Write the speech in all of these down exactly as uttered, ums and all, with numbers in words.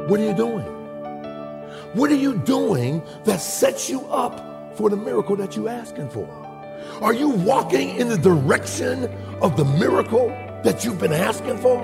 What are you doing? What are you doing that sets you up for the miracle that you're asking for? Are you walking in the direction of the miracle that you've been asking for?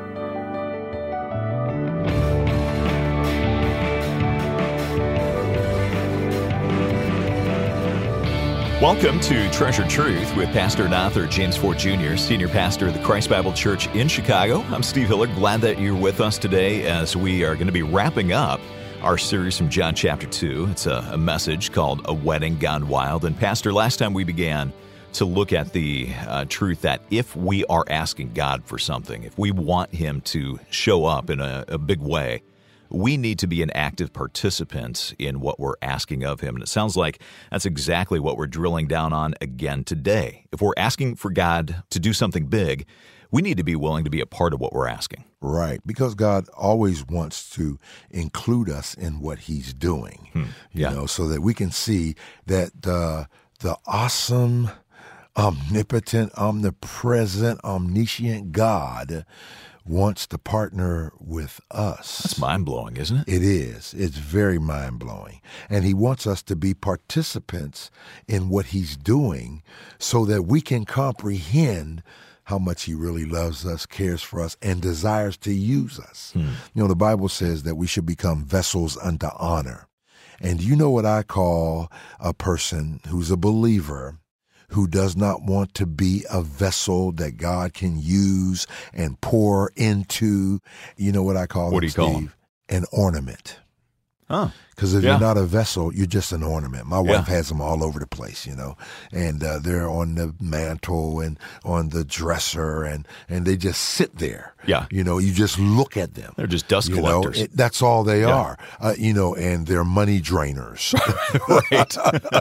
Welcome to Treasured Truth with Pastor and author James Ford Junior, Senior Pastor of the Christ Bible Church in Chicago. I'm Steve Hiller. Glad that you're with us today as we are going to be wrapping up our series from John chapter two. It's a, a message called A Wedding Gone Wild. And Pastor, last time we began to look at the uh, truth that if we are asking God for something, if we want Him to show up in a, a big way, we need to be an active participant in what we're asking of Him. And it sounds like that's exactly what we're drilling down on again today. If we're asking for God to do something big, we need to be willing to be a part of what we're asking. Right, because God always wants to include us in what He's doing, hmm. you yeah. know, so that we can see that uh, the awesome, omnipotent, omnipresent, omniscient God wants to partner with us. That's mind-blowing, isn't it? It is. It's very mind-blowing. And He wants us to be participants in what He's doing so that we can comprehend how much He really loves us, cares for us, and desires to use us. Hmm. You know, the Bible says that we should become vessels unto honor. And you know what I call a person who's a believer who does not want to be a vessel that God can use and pour into? You know what I call what them, do you Steve? Call them? An ornament. Oh. Because if yeah. you're not a vessel, you're just an ornament. My wife yeah. has them all over the place, you know, and uh, they're on the mantle and on the dresser, and, and they just sit there. Yeah. You know, you just look at them. They're just dust you collectors. Know, it, that's all they yeah. are, uh, you know, and they're money drainers. Right.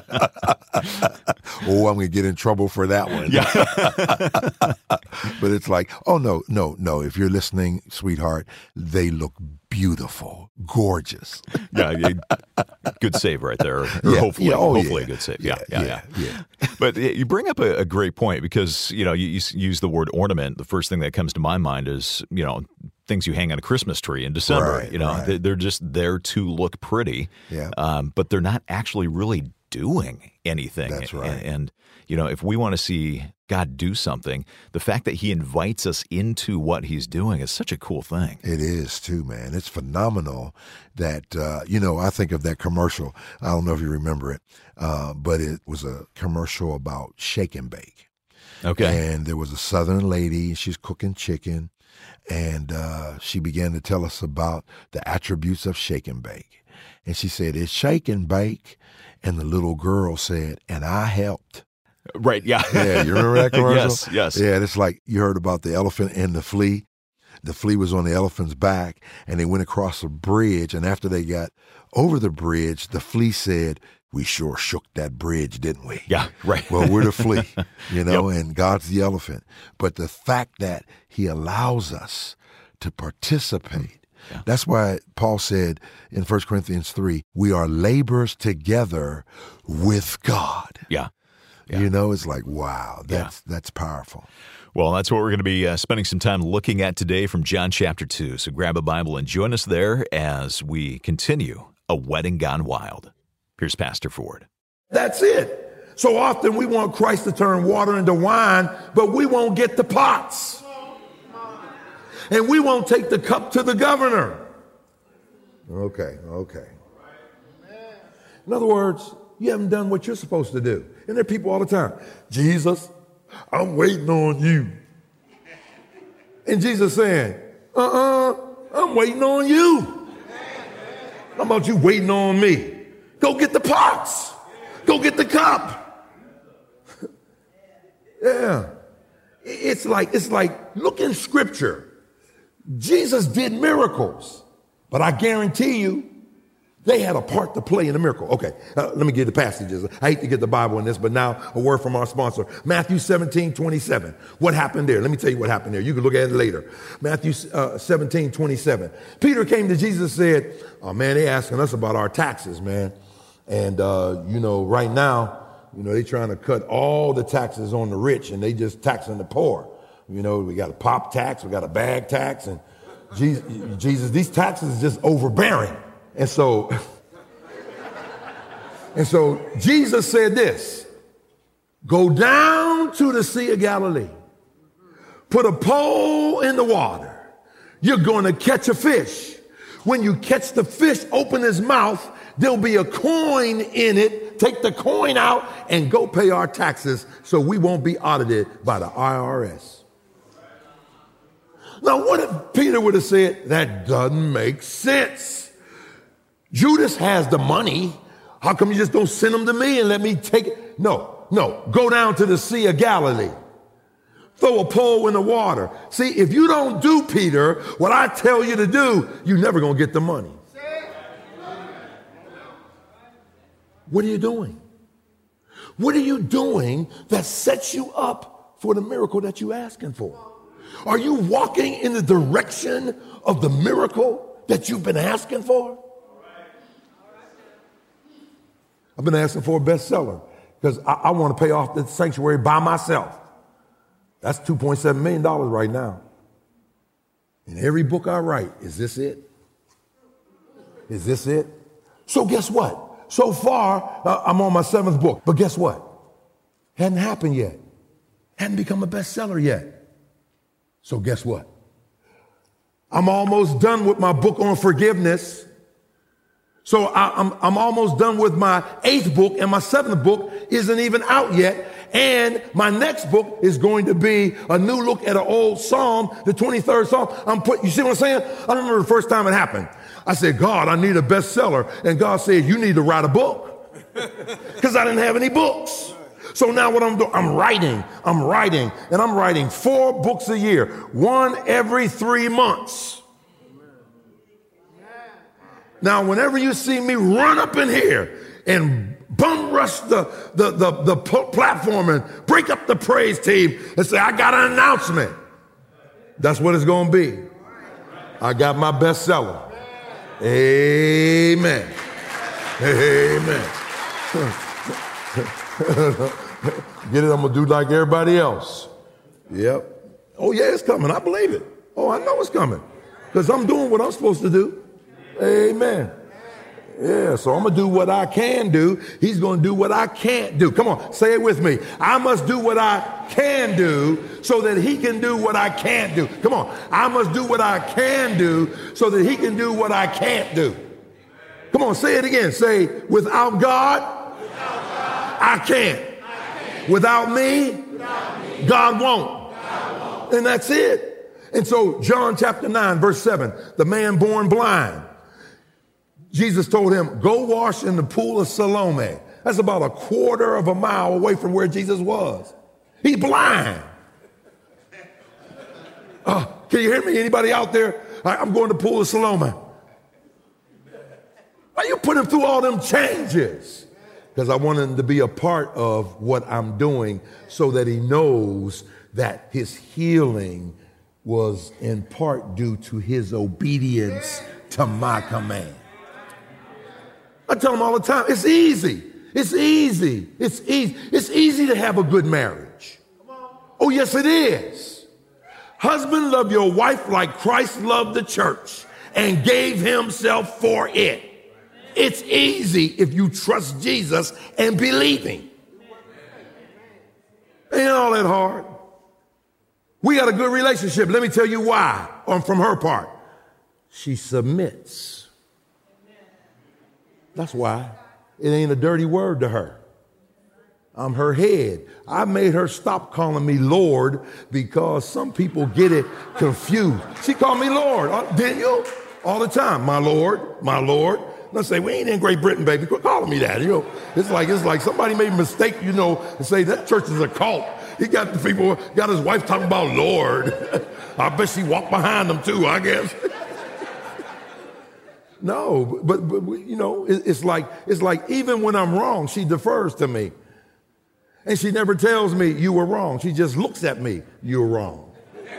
Oh, I'm going to get in trouble for that one. Yeah. But it's like, oh, no, no, no. If you're listening, sweetheart, they look beautiful, gorgeous. Yeah, yeah, good save right there. Or yeah, hopefully, yeah, oh, hopefully yeah. a good save. Yeah, yeah, yeah. yeah. yeah. yeah. But you bring up a, a great point because, you know, you, you use the word ornament. The first thing that comes to my mind is, you know, things you hang on a Christmas tree in December. Right, you know, right. they, they're just there to look pretty, yeah. um, but they're not actually really doing anything. That's right. And, and you know, if we want to see God do something, the fact that He invites us into what He's doing is such a cool thing. It is too, man. It's phenomenal that, uh, you know, I think of that commercial. I don't know if you remember it, uh, but it was a commercial about shake and bake. Okay. And there was a Southern lady, she's cooking chicken, and uh, she began to tell us about the attributes of shake and bake. And she said, it's shake and bake. And the little girl said, and I helped. Right, yeah. Yeah, you remember that commercial? Yes, yes. Yeah, it's like you heard about the elephant and the flea. The flea was on the elephant's back, and they went across a bridge, and after they got over the bridge, the flea said, we sure shook that bridge, didn't we? Yeah, right. Well, we're the flea, you know, Yep. and God's the elephant. But the fact that He allows us to participate, yeah. That's why Paul said in First Corinthians three, we are laborers together with God. Yeah. Yeah. You know, it's like, wow, that's yeah. that's powerful. Well, that's what we're going to be uh, spending some time looking at today from John chapter two. So grab a Bible and join us there as we continue A Wedding Gone Wild. Here's Pastor Ford. That's it. So often we want Christ to turn water into wine, but we won't get the pots. And we won't take the cup to the governor. Okay, okay. In other words, you haven't done what you're supposed to do. And there are people all the time, Jesus, I'm waiting on you. And Jesus saying, uh-uh, I'm waiting on you. How about you waiting on me? Go get the pots. Go get the cup. Yeah. It's like, it's like, look in Scripture. Jesus did miracles, but I guarantee you, they had a part to play in the miracle. Okay, uh, let me get the passages. I hate to get the Bible in this, but now a word from our sponsor. Matthew seventeen twenty-seven. What happened there? Let me tell you what happened there. You can look at it later. Matthew uh, seventeen twenty-seven. Peter came to Jesus and said, oh, man, they asking us about our taxes, man. And, uh, you know, right now, you know, they trying to cut all the taxes on the rich and they just taxing the poor. You know, we got a pop tax, we got a bag tax, and Jesus, Jesus, these taxes is just overbearing. And so, and so Jesus said this, go down to the Sea of Galilee, put a pole in the water. You're going to catch a fish. When you catch the fish, open his mouth, there'll be a coin in it. Take the coin out and go pay our taxes so we won't be audited by the I R S. Now, what if Peter would have said, that doesn't make sense? Judas has the money. How come you just don't send them to me and let me take it? No, no. Go down to the Sea of Galilee. Throw a pole in the water. See, if you don't do, Peter, what I tell you to do, you're never going to get the money. What are you doing? What are you doing that sets you up for the miracle that you're asking for? Are you walking in the direction of the miracle that you've been asking for? I've been asking for a bestseller because I, I want to pay off the sanctuary by myself. That's two point seven million dollars right now. And every book I write, is this it? Is this it? So guess what? So far, uh, I'm on my seventh book. But guess what? Hadn't happened yet. Hadn't become a bestseller yet. So guess what? I'm almost done with my book on forgiveness. So I, I'm, I'm almost done with my eighth book, and my seventh book isn't even out yet. And my next book is going to be a new look at an old Psalm, the twenty-third Psalm. I'm put, you see what I'm saying? I remember the first time it happened. I said, God, I need a bestseller. And God said, you need to write a book. Because I didn't have any books. So now what I'm doing, I'm writing, I'm writing, and I'm writing four books a year, one every three months. Now, whenever you see me run up in here and bum rush the, the, the, the platform and break up the praise team and say, I got an announcement, that's what it's going to be. I got my bestseller. Amen. Amen. Get it? I'm going to do like everybody else. Yep. Oh, yeah, it's coming. I believe it. Oh, I know it's coming because I'm doing what I'm supposed to do. Amen. Yeah, so I'm going to do what I can do. He's going to do what I can't do. Come on, say it with me. I must do what I can do so that he can do what I can't do. Come on, I must do what I can do so that he can do what I can't do. Come on, say it again. Say, without God, without God I, can't. I can't. Without me, without me God, won't. God won't. And that's it. And so John chapter nine, verse seven, the man born blind. Jesus told him, go wash in the pool of Siloam. That's about a quarter of a mile away from where Jesus was. He's blind. Uh, can you hear me? Anybody out there? I, I'm going to the pool of Siloam. Why you put him through all them changes? Because I want him to be a part of what I'm doing so that he knows that his healing was in part due to his obedience to my command. I tell them all the time, it's easy. It's easy. It's easy. It's easy to have a good marriage. Oh, yes, it is. Husband, love your wife like Christ loved the church and gave himself for it. It's easy if you trust Jesus and believe him. Ain't all that hard. We got a good relationship. Let me tell you why, or from her part. She submits. That's why. It ain't a dirty word to her. I'm her head. I made her stop calling me Lord because some people get it confused. She called me Lord, didn't you? All the time. My Lord, my Lord. And I say, we ain't in Great Britain, baby. Quit calling me that. You know, it's like it's like somebody made a mistake, you know, and say that church is a cult. He got the people, got his wife talking about Lord. I bet she walked behind them too, I guess. No, but, but you know, it's like it's like even when I'm wrong, she defers to me. And she never tells me you were wrong. She just looks at me, you're wrong.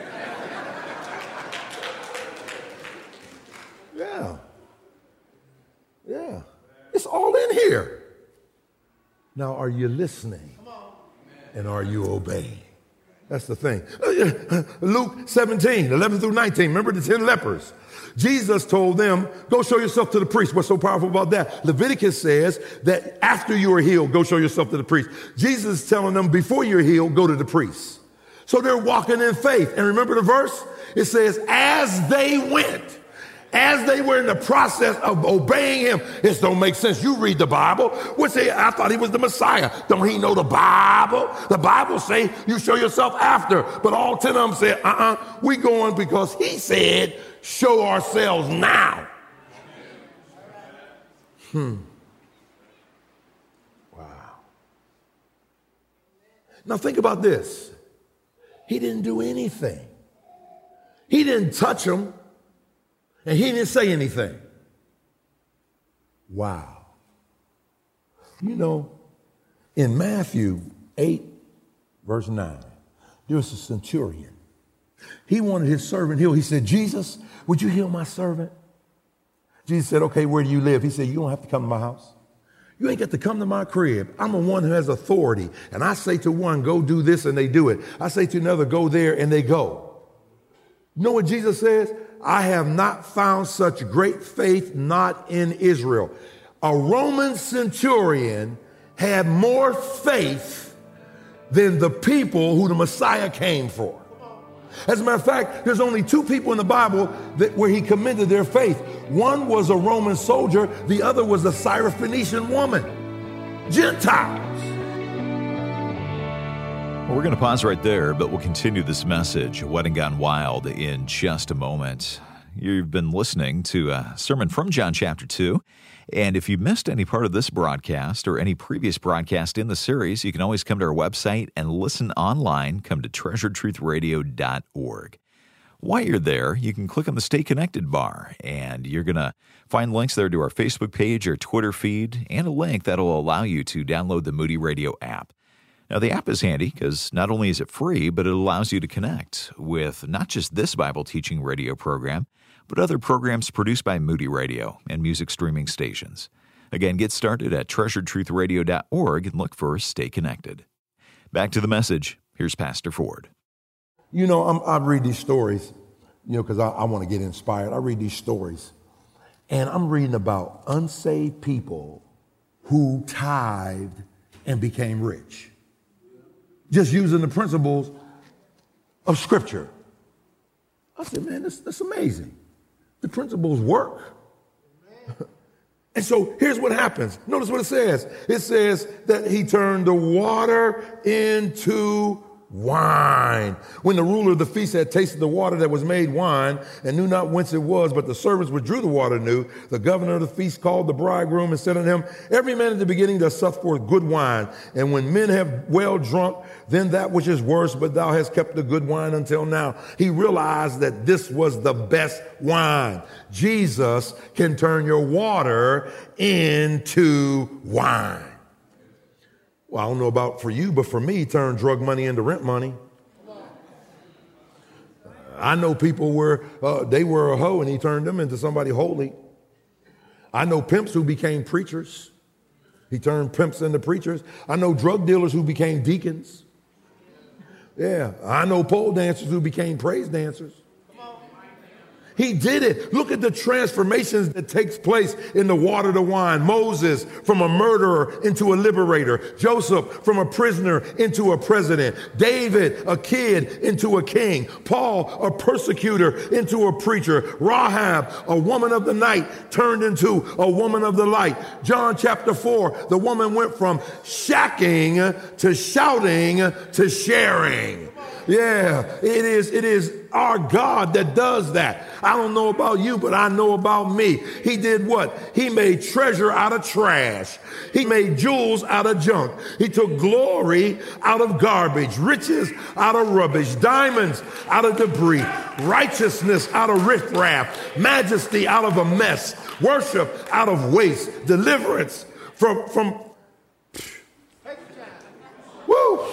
Yeah. Yeah. It's all in here. Now, are you listening? And are you obeying? That's the thing. Luke seventeen, eleven through nineteen. Remember the ten lepers? Jesus told them, go show yourself to the priest. What's so powerful about that? Leviticus says that after you are healed, go show yourself to the priest. Jesus is telling them before you're healed, go to the priest. So they're walking in faith. And remember the verse? It says, as they went, as they were in the process of obeying him. This don't make sense. You read the Bible. What's he? I thought he was the Messiah. Don't he know the Bible? The Bible say you show yourself after. But all ten of them said, uh-uh, we going because he said, show ourselves now. Hmm. Wow. Now think about this. He didn't do anything. He didn't touch them. And he didn't say anything. Wow. You know, in Matthew eight, verse nine, there was a centurion. He wanted his servant healed. He said, Jesus, would you heal my servant? Jesus said, okay, where do you live? He said, you don't have to come to my house. You ain't got to come to my crib. I'm the one who has authority. And I say to one, go do this, and they do it. I say to another, go there, and they go. You know what Jesus says? I have not found such great faith not in Israel. A Roman centurion had more faith than the people who the Messiah came for. As a matter of fact, there's only two people in the Bible that, where he commended their faith. One was a Roman soldier. The other was a Syrophoenician woman. Gentiles. Well, we're going to pause right there, but we'll continue this message, Wedding Gone Wild, in just a moment. You've been listening to a sermon from John chapter two. And if you missed any part of this broadcast or any previous broadcast in the series, you can always come to our website and listen online. Come to treasured truth radio dot org. While you're there, you can click on the Stay Connected bar, and you're going to find links there to our Facebook page, our Twitter feed, and a link that will allow you to download the Moody Radio app. Now, the app is handy because not only is it free, but it allows you to connect with not just this Bible teaching radio program, but other programs produced by Moody Radio and music streaming stations. Again, get started at treasured truth radio dot org and look for Stay Connected. Back to the message. Here's Pastor Ford. You know, I'm, I read these stories, you know, because I, I want to get inspired. I read these stories, and I'm reading about unsaved people who tithed and became rich. Just using the principles of Scripture. I said, man, this, that's amazing. The principles work. And so here's what happens. Notice what it says. It says that he turned the water into wine. When the ruler of the feast had tasted the water that was made wine and knew not whence it was, but the servants which drew the water knew, the governor of the feast called the bridegroom and said unto him, every man at the beginning does suck forth good wine. And when men have well drunk, then that which is worse, but thou hast kept the good wine until now. He realized that this was the best wine. Jesus can turn your water into wine. Well, I don't know about for you, but for me, he turned drug money into rent money. I know people where uh, they were a hoe and he turned them into somebody holy. I know pimps who became preachers. He turned pimps into preachers. I know drug dealers who became deacons. Yeah, I know pole dancers who became praise dancers. He did it. Look at the transformations that takes place in the water to wine. Moses from a murderer into a liberator. Joseph from a prisoner into a president. David, a kid, into a king. Paul, a persecutor, into a preacher. Rahab, a woman of the night, turned into a woman of the light. John chapter four, the woman went from shacking to shouting to sharing. Yeah, it is, it is our God that does that. I don't know about you, but I know about me. He did what? He made treasure out of trash. He made jewels out of junk. He took glory out of garbage, riches out of rubbish, diamonds out of debris, righteousness out of riffraff, majesty out of a mess, worship out of waste, deliverance from, from, woo.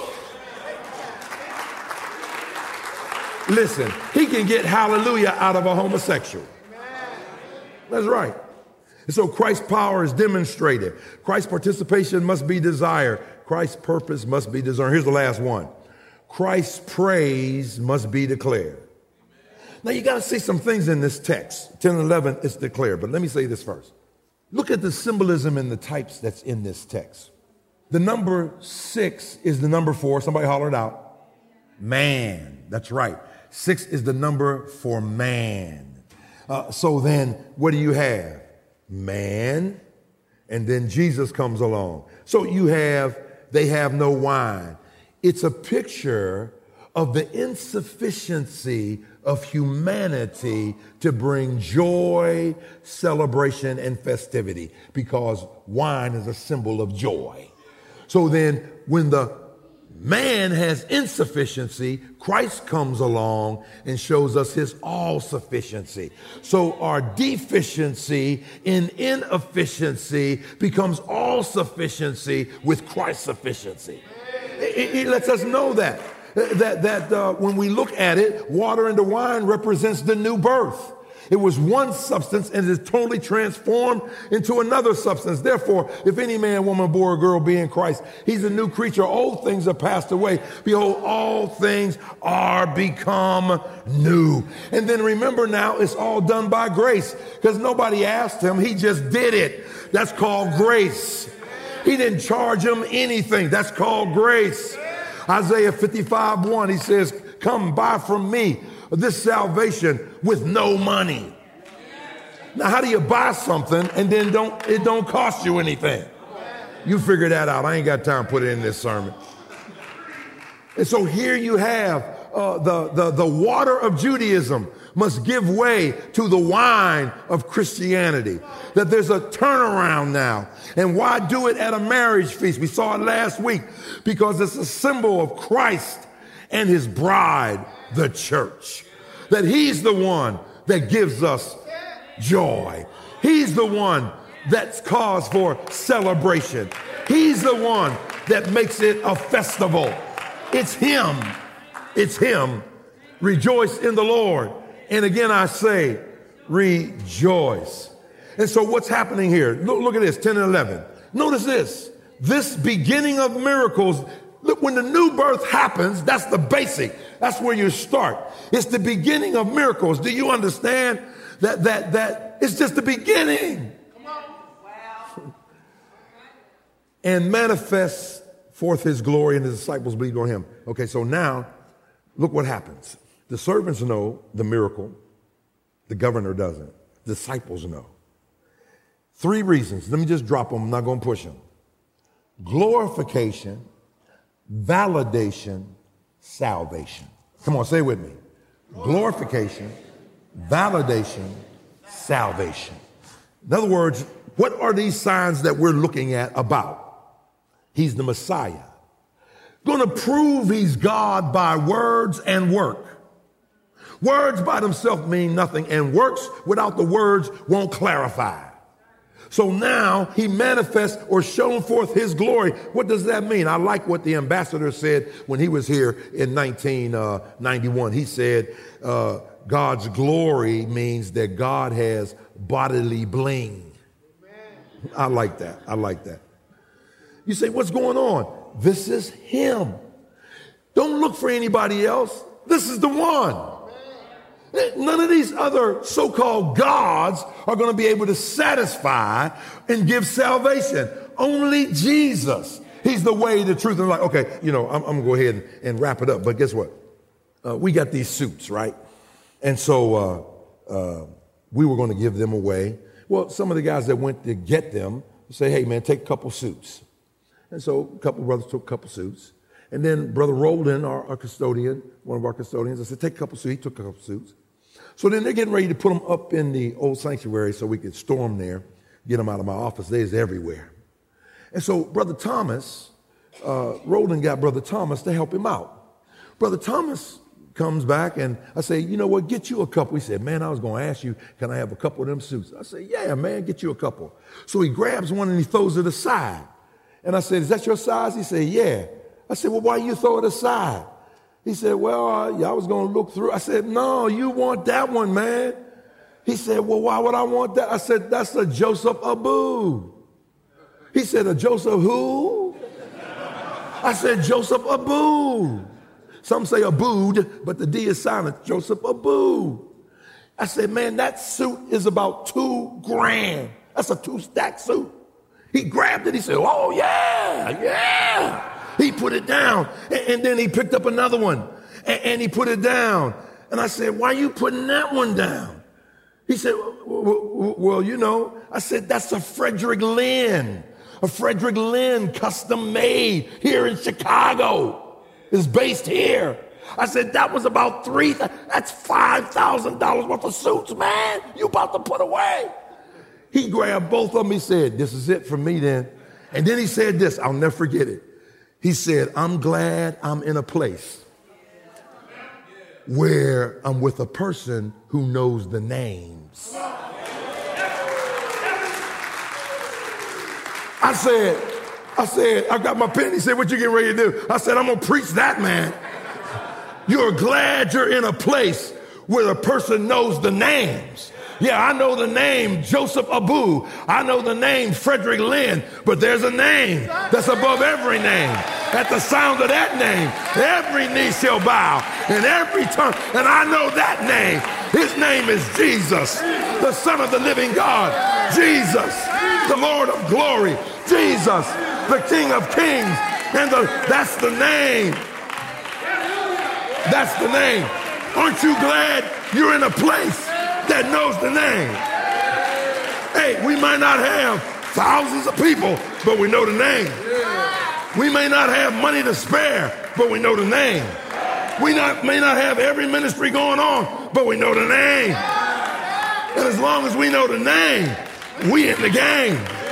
Listen, he can get hallelujah out of a homosexual. That's right. And so Christ's power is demonstrated. Christ's participation must be desired. Christ's purpose must be discerned. Here's the last one. Christ's praise must be declared. Now you got to see some things in this text. ten and eleven is declared, but let me say this first. Look at the symbolism and the types that's in this text. The number six is the number for, somebody hollered out, man. That's right. Six is the number for man. Uh, so then what do you have? Man, and then Jesus comes along. So you have, they have no wine. It's a picture of the insufficiency of humanity to bring joy, celebration, and festivity, because wine is a symbol of joy. So then when the man has insufficiency, Christ comes along and shows us his all-sufficiency. So our deficiency in inefficiency becomes all-sufficiency with Christ's sufficiency. It, it lets us know that. That, that uh, when we look at it, water into wine represents the new birth. It was one substance and is totally transformed into another substance. Therefore, if any man, woman, boy, or girl be in Christ, he's a new creature. Old things are passed away. Behold, all things are become new. And then remember now, it's all done by grace, because nobody asked him. He just did it. That's called grace. He didn't charge him anything. That's called grace. Isaiah fifty-five one, he says, come buy from me this salvation with no money. Now, how do you buy something and then don't it don't cost you anything? You figure that out. I ain't got time to put it in this sermon. And so here you have uh, the, the, the water of Judaism must give way to the wine of Christianity. That there's a turnaround now. And why do it at a marriage feast? We saw it last week, because it's a symbol of Christ and his bride, the church. That he's the one that gives us joy. He's the one that's cause for celebration. He's the one that makes it a festival. It's him. It's him. Rejoice in the Lord. And again, I say, rejoice. And so what's happening here? Look, look at this, ten and eleven. Notice this. This beginning of miracles, look, when the new birth happens, that's the basic. That's where you start. It's the beginning of miracles. Do you understand that that that it's just the beginning? Come on. Wow. And manifests forth his glory, and the disciples believed on him. Okay, so now look what happens. The servants know the miracle. The governor doesn't. Disciples know. Three reasons. Let me just drop them. I'm not going to push them. Glorification, validation, salvation. Come on, say it with me. Glorification, validation, salvation. In other words, what are these signs that we're looking at about? He's the Messiah. Going to prove he's God by words and work. Words by themselves mean nothing, and works without the words won't clarify. So now he manifests or shown forth his glory. What does that mean? I like what the ambassador said when he was here in nineteen ninety-one. He said, uh, God's glory means that God has bodily bling. Amen. I like that. I like that. You say, what's going on? This is him. Don't look for anybody else. This is the one. None of these other so-called gods are going to be able to satisfy and give salvation. Only Jesus. He's the way, the truth, and life. Okay, you know, I'm, I'm going to go ahead and, and wrap it up. But guess what? Uh, we got these suits, right? And so uh, uh, we were going to give them away. Well, some of the guys that went to get them say, hey, man, take a couple suits. And so a couple brothers took a couple suits. And then Brother Roldan, our, our custodian, one of our custodians, I said, take a couple suits. He took a couple suits. So then they're getting ready to put them up in the old sanctuary so we could store them there, get them out of my office. They's everywhere. And so Brother Thomas, uh, Roldan got Brother Thomas to help him out. Brother Thomas comes back, and I say, you know what, get you a couple. He said, man, I was going to ask you, can I have a couple of them suits? I said, yeah, man, get you a couple. So he grabs one and he throws it aside. And I said, is that your size? He said, yeah. I said, well, why you throw it aside? He said, well, uh, yeah, I was going to look through. I said, no, you want that one, man. He said, well, why would I want that? I said, that's a Joseph Abu. He said, a Joseph who? I said, Joseph Abu. Some say Abood, but the D is silent. Joseph Abood. I said, man, that suit is about two grand. That's a two-stack suit. He grabbed it. He said, oh, yeah, yeah. He put it down. And, and then he picked up another one. And, and he put it down. And I said, why are you putting that one down? He said, well, well, you know. I said, that's a Frederick Lynn. A Frederick Lynn custom made here in Chicago. It's based here. I said, that was about three, that's five thousand dollars worth of suits, man. You about to put away. He grabbed both of them. He said, this is it for me then. And then he said this, I'll never forget it. He said, I'm glad I'm in a place where I'm with a person who knows the names. I said, I said, I got my pen. He said, what you getting ready to do? I said, I'm going to preach that, man. You're glad you're in a place where the person knows the names. Yeah, I know the name Joseph Abood. I know the name Frederick Lynn, but there's a name that's above every name. At the sound of that name, every knee shall bow and every tongue. And I know that name. His name is Jesus, the Son of the living God. Jesus, the Lord of glory. Jesus, the King of kings. And the, that's the name. That's the name. Aren't you glad you're in a place that knows the name? Hey, we might not have thousands of people, but we know the name. We may not have money to spare, but we know the name. We not, may not have every ministry going on, but we know the name. And as long as we know the name, we in the game.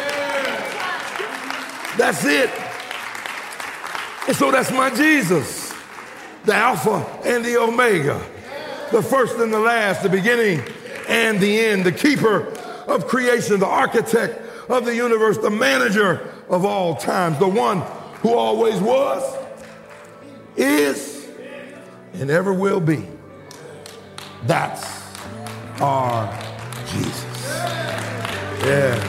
That's it. And so that's my Jesus. The Alpha and the Omega, the first and the last, the beginning and the end, the keeper of creation, the architect of the universe, the manager of all times, the one who always was, is, and ever will be. That's our Jesus. Yeah.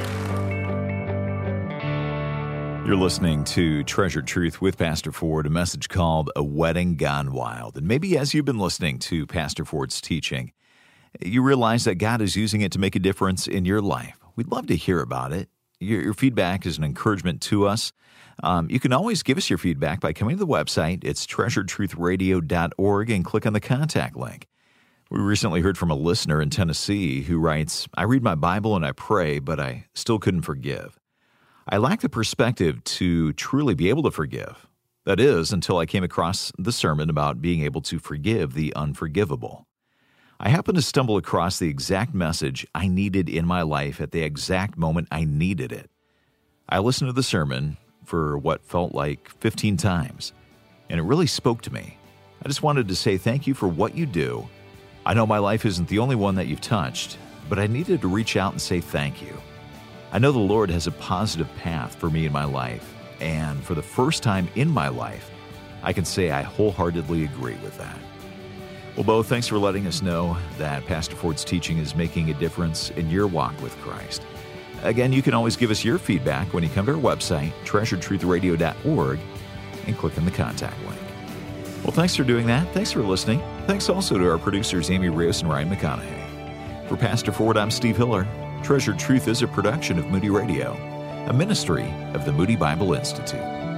You're listening to Treasured Truth with Pastor Ford, a message called A Wedding Gone Wild. And maybe as you've been listening to Pastor Ford's teaching, you realize that God is using it to make a difference in your life. We'd love to hear about it. Your, your feedback is an encouragement to us. Um, you can always give us your feedback by coming to the website. It's treasured truth radio dot org and click on the contact link. We recently heard from a listener in Tennessee who writes, I read my Bible and I pray, but I still couldn't forgive. I lack the perspective to truly be able to forgive. That is, until I came across the sermon about being able to forgive the unforgivable. I happened to stumble across the exact message I needed in my life at the exact moment I needed it. I listened to the sermon for what felt like fifteen times, and it really spoke to me. I just wanted to say thank you for what you do. I know my life isn't the only one that you've touched, but I needed to reach out and say thank you. I know the Lord has a positive path for me in my life, and for the first time in my life, I can say I wholeheartedly agree with that. Well, Bo, thanks for letting us know that Pastor Ford's teaching is making a difference in your walk with Christ. Again, you can always give us your feedback when you come to our website, treasured truth radio dot org, and click on the contact link. Well, thanks for doing that. Thanks for listening. Thanks also to our producers, Amy Rios and Ryan McConaughey. For Pastor Ford, I'm Steve Hiller. Treasured Truth is a production of Moody Radio, a ministry of the Moody Bible Institute.